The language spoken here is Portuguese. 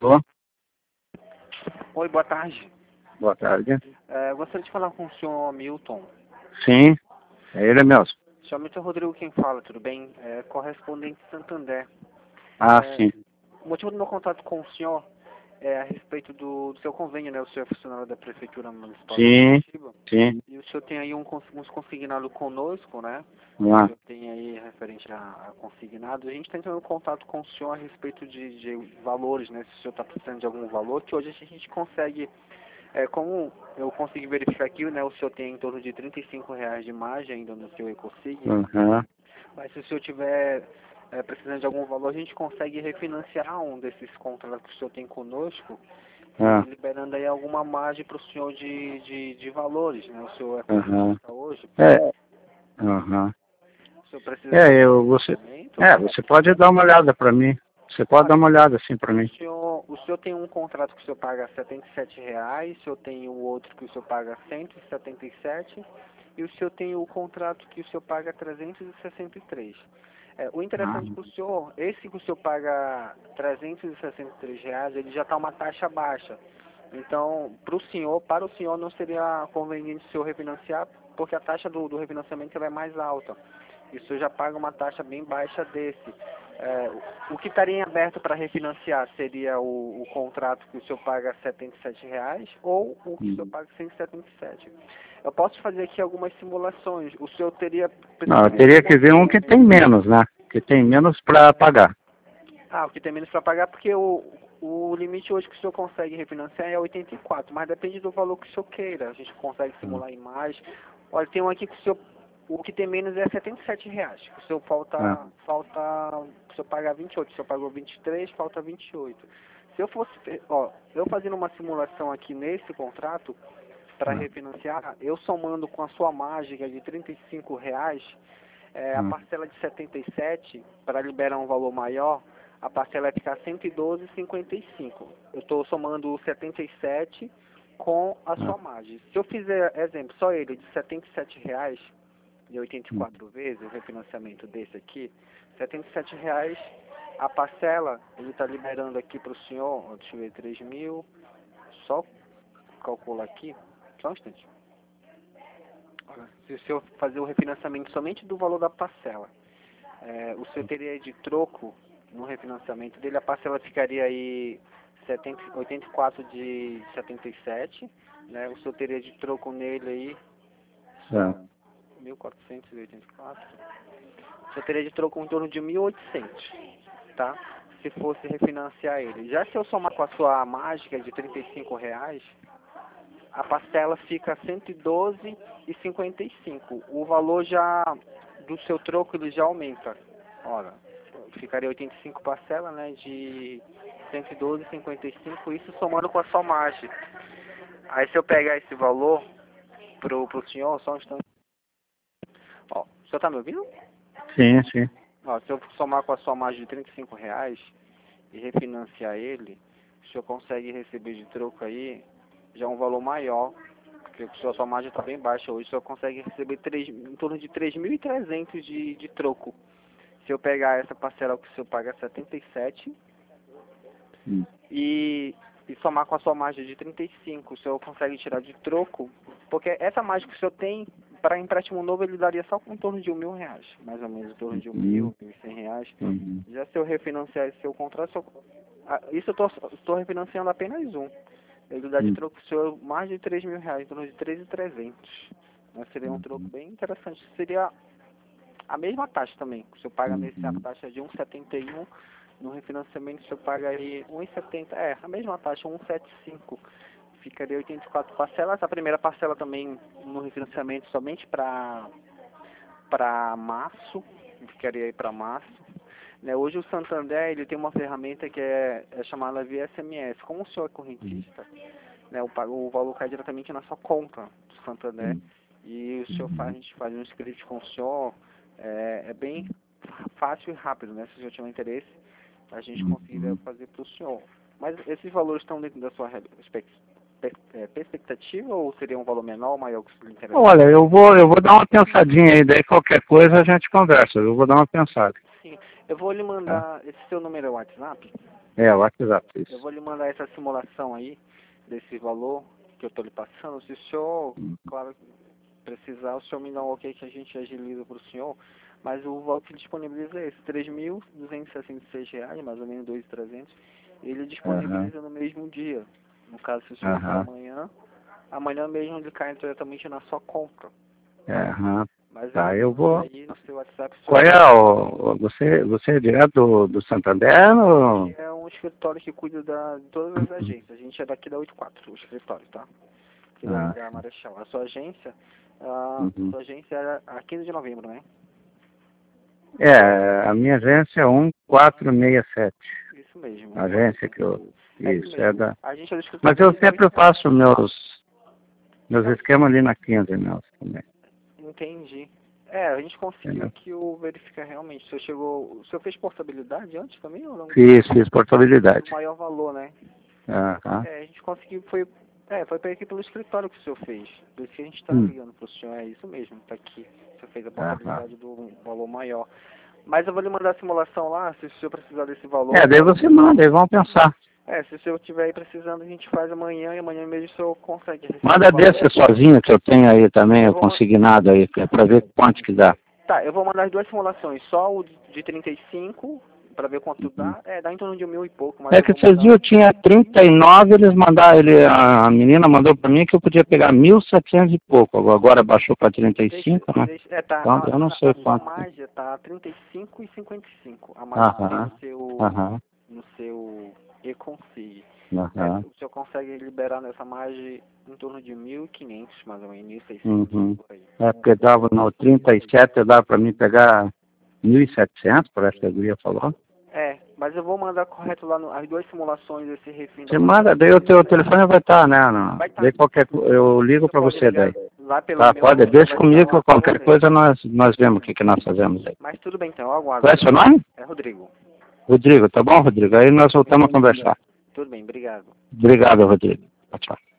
Tô. Oi, boa tarde. Boa tarde. Gostaria de falar com o senhor Milton. Sim, é ele mesmo. Senhor Milton Rodrigo quem fala, tudo bem? Correspondente de Santander. Ah, sim. O motivo do meu contato com o senhor é a respeito do seu convênio, né? O senhor é funcionário da Prefeitura Municipal de Sim, Curitiba. sim. E o senhor tem aí uns consignados conosco, né? O Ah, senhor tem aí referente a consignados. A gente está entrando em contato com o senhor a respeito de valores, né? Se o senhor está precisando de algum valor, que hoje a gente consegue. Como eu consegui verificar aqui, né, o senhor tem em torno de R$ 35 de margem ainda no seu EcoSig, aham. mas se o senhor tiver precisando de algum valor, a gente consegue refinanciar um desses contratos que o senhor tem conosco, Ah, liberando aí alguma margem para o senhor de valores, né? O senhor é aham. cotista hoje, É, aham. o senhor precisa de algum financiamento? Você pode dar uma olhada pra mim. Você pode dar Olha, uma olhada assim pra mim. o senhor tem um contrato que o senhor paga R$ 77, o senhor tem o outro que o senhor paga R$ 177 e o senhor tem o contrato que o senhor paga R$ 363. O Ah, interessante para o senhor, esse que o senhor paga R$ 363, ele já está uma taxa baixa. Então, para o senhor não seria conveniente o senhor refinanciar, porque a taxa do refinanciamento ela é mais alta. E o senhor já paga uma taxa bem baixa desse. O que estaria em aberto para refinanciar seria o contrato que o senhor paga R$ 77 ou o que o senhor paga R$ 177. Eu posso fazer aqui algumas simulações. O senhor não, eu precisaria de teria que quanto ver um que tem menos, né? Que tem menos pra pagar. o que tem menos para pagar, porque o limite hoje que o senhor consegue refinanciar é 84, mas depende do valor que o senhor queira. A gente consegue simular a imagem. Olha, tem um aqui que o que tem menos é R$ 77. O senhor Ah, o senhor paga 28, o senhor pagou 23, falta 28. Se eu fosse, eu fazendo uma simulação aqui nesse contrato para ah, refinanciar, eu somando com a sua margem de R$ 35, a ah, parcela de 77, para liberar um valor maior, a parcela vai ficar 112,55. Eu estou somando o 77 com a ah, sua margem. Se eu fizer, exemplo, só ele de R$ 77 e 84 vezes, o refinanciamento desse aqui, R$ 77, a parcela, ele está liberando aqui para o senhor, deixa eu ver, 3 mil, só calcular aqui, só um instante. Se o senhor fazer o refinanciamento somente do valor da parcela, o senhor teria de troco no refinanciamento dele, a parcela ficaria aí 84 de 77, né? O senhor teria de troco nele aí ah, 1.484. O senhor teria de troco em torno de 1.800, tá? Se fosse refinanciar ele. Já se eu somar com a sua mágica de R$ 35, a parcela fica 112,55. O valor já do seu troco ele já aumenta. Olha, ficaria 85 parcela, né, de 112,55, isso somando com a sua margem. Aí se eu pegar esse valor pro senhor, só um instante. Ó, o senhor tá me ouvindo? sim, sim. Ó, se eu somar com a sua margem de R$ 35 e refinanciar ele, o senhor consegue receber de troco aí já um valor maior, porque a sua margem está bem baixa hoje, o senhor consegue receber em torno de 3.300 de troco. Se eu pegar essa parcela que o senhor paga 77 Hum, e somar com a sua margem de 35, o senhor consegue tirar de troco, porque essa margem que o senhor tem para empréstimo novo ele daria só em torno de R$ 1.000, mais ou menos em torno de hum, R$ 1.100. hum, Já se eu refinanciar esse seu contrato, isso eu estou refinanciando apenas um. Ele dá de hum, troco o senhor mais de R$ 3.000, em torno de 3.300. Mas seria um troco hum, bem interessante. Seria a mesma taxa também. O senhor paga nesse a hum, taxa de 1,71. No refinanciamento o senhor paga aí 1,70. A mesma taxa, 1,75. Ficaria 84 parcelas. A primeira parcela também no refinanciamento somente para março. Ficaria aí para março. Né, hoje o Santander ele tem uma ferramenta que é chamada via SMS. Como o senhor é hum, correntista, né, o valor cai diretamente na sua conta do Santander hum, e a hum, gente faz um script com o senhor, é bem fácil e rápido, né? Se o senhor tiver interesse, a gente conseguiria hum. fazer para o senhor. Mas esses valores estão dentro da sua perspectiva ou seria um valor menor ou maior que lhe interessa? Olha, eu vou dar uma pensadinha aí, daí qualquer coisa a gente conversa. Eu vou dar uma pensada. Sim, eu vou lhe Tá? mandar esse seu número é o WhatsApp. É, o WhatsApp, Eu isso. vou lhe mandar essa simulação aí, desse valor que eu estou lhe passando. Se o senhor, claro, precisar, o senhor me dá um ok que a gente agiliza para o senhor. Mas o valor que disponibiliza é esse, R$ 3.266, mais ou menos 2.300. Ele disponibiliza no mesmo dia. No caso, se o senhor for amanhã mesmo ele cai diretamente na sua compra. Aham. Mas Tá, eu eu vou... aí no seu WhatsApp... Qual é você é direto do Santander ou... É um escritório que cuida de todas as agências. A gente é daqui da 84, o escritório, tá? Aqui da Marechal. A sua agência, sua agência era a 15 de novembro, né? É, a minha agência é 1467. Isso mesmo. A agência que eu... Isso, é da... A gente é do escritório. Mas eu sempre faço meus esquemas ali na 15, meus também. Entendi. A gente conseguiu aqui verificar realmente. O senhor chegou... O senhor fez portabilidade antes também ou não? Fiz portabilidade. O maior valor, né? Aham. A gente conseguiu, foi aqui pelo escritório que o senhor fez. Por isso que a gente está ligando para o senhor. É isso mesmo, está aqui. O senhor fez a portabilidade do valor maior. Mas eu vou lhe mandar a simulação lá, se o senhor precisar desse valor. Daí você manda, aí vão pensar. Se o senhor estiver aí precisando, a gente faz amanhã, e amanhã mesmo o senhor consegue receber. Manda desse sozinho que eu tenho aí também, eu consignado aí, para ver quanto que dá. Tá, eu vou mandar as duas simulações, só o de 35, para ver quanto dá. Dá em torno de 1.000 e pouco. Mas que vocês viram, eu tinha 39, a menina mandou para mim que eu podia pegar 1.700 e pouco, agora baixou para 35, né? Então, eu não sei quanto. A margem tá 35,55. A margem no seu e-consig. O senhor consegue liberar nessa margem em torno de 1.500, mais ou menos, 1.600 por aí. Porque dava no 37, dava para mim pegar 1.700, parece que a guria falou. Mas eu vou mandar correto lá as duas simulações desse refim. Você manda, daí o teu telefone vai estar, né? Vai estar. Daí eu ligo para você daí. Lá pelo Tá, pode, deixa comigo que qualquer coisa nós vemos o que nós fazemos aí. Mas tudo bem então, eu aguardo. Qual é seu nome? É Rodrigo. Rodrigo, tá bom, Rodrigo? Aí nós voltamos a conversar. Tudo bem, obrigado. Obrigado, Rodrigo. Tchau.